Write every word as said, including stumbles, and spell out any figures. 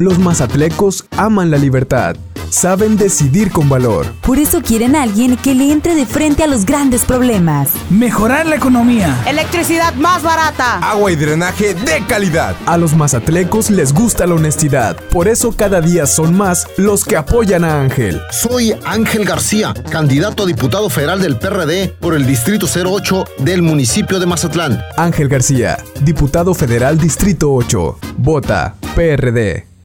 Los mazatlecos aman la libertad. Saben decidir con valor. Por eso quieren a alguien que le entre de frente a los grandes problemas. Mejorar la economía. Electricidad más barata. Agua y drenaje de calidad. A los mazatlecos les gusta la honestidad. Por eso cada día son más los que apoyan a Ángel. Soy Ángel García, candidato a diputado federal del P R D por el Distrito cero ocho del municipio de Mazatlán. Ángel García, diputado federal Distrito ocho. Vota P R D.